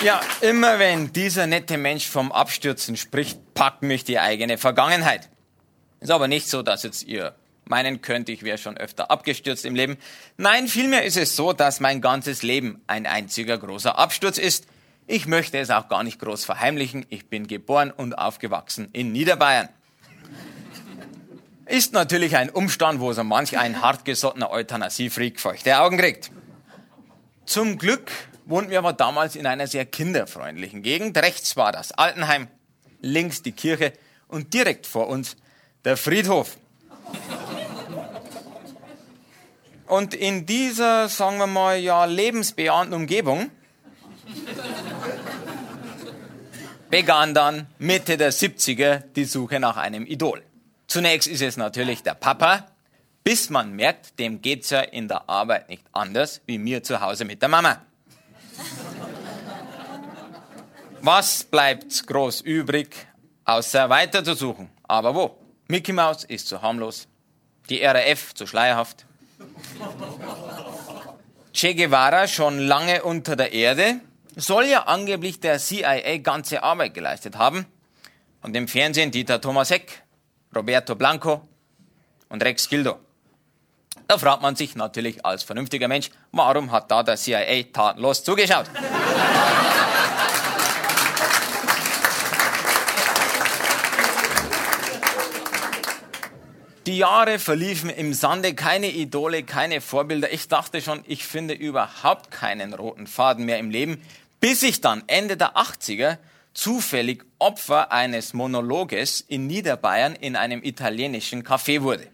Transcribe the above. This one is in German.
Ja, immer wenn dieser nette Mensch vom Abstürzen spricht, packt mich die eigene Vergangenheit. Ist aber nicht so, dass jetzt ihr meinen könnt, ich wäre schon öfter abgestürzt im Leben. Nein, vielmehr ist es so, dass mein ganzes Leben ein einziger großer Absturz ist. Ich möchte es auch gar nicht groß verheimlichen. Ich bin geboren und aufgewachsen in Niederbayern. Ist natürlich ein Umstand, wo so manch ein hartgesottener Euthanasie-Freak feuchte Augen kriegt. Zum Glück wohnten wir aber damals in einer sehr kinderfreundlichen Gegend. Rechts war das Altenheim, links die Kirche und direkt vor uns der Friedhof. Und in dieser, sagen wir mal, ja, lebensbejahenden Umgebung begann dann Mitte der 70er die Suche nach einem Idol. Zunächst ist es natürlich der Papa, bis man merkt, dem geht's ja in der Arbeit nicht anders wie mir zu Hause mit der Mama. Was bleibt groß übrig, außer weiter zu suchen? Aber wo? Mickey Mouse ist zu harmlos, die RAF zu schleierhaft. Che Guevara schon lange unter der Erde, soll ja angeblich der CIA ganze Arbeit geleistet haben. Und im Fernsehen Dieter Thomas Heck, Roberto Blanco und Rex Gildo. Da fragt man sich natürlich als vernünftiger Mensch, warum hat da der CIA tatenlos zugeschaut? Die Jahre verliefen im Sande, keine Idole, keine Vorbilder. Ich dachte schon, ich finde überhaupt keinen roten Faden mehr im Leben, bis ich dann Ende der 80er zufällig Opfer eines Monologes in Niederbayern in einem italienischen Café wurde.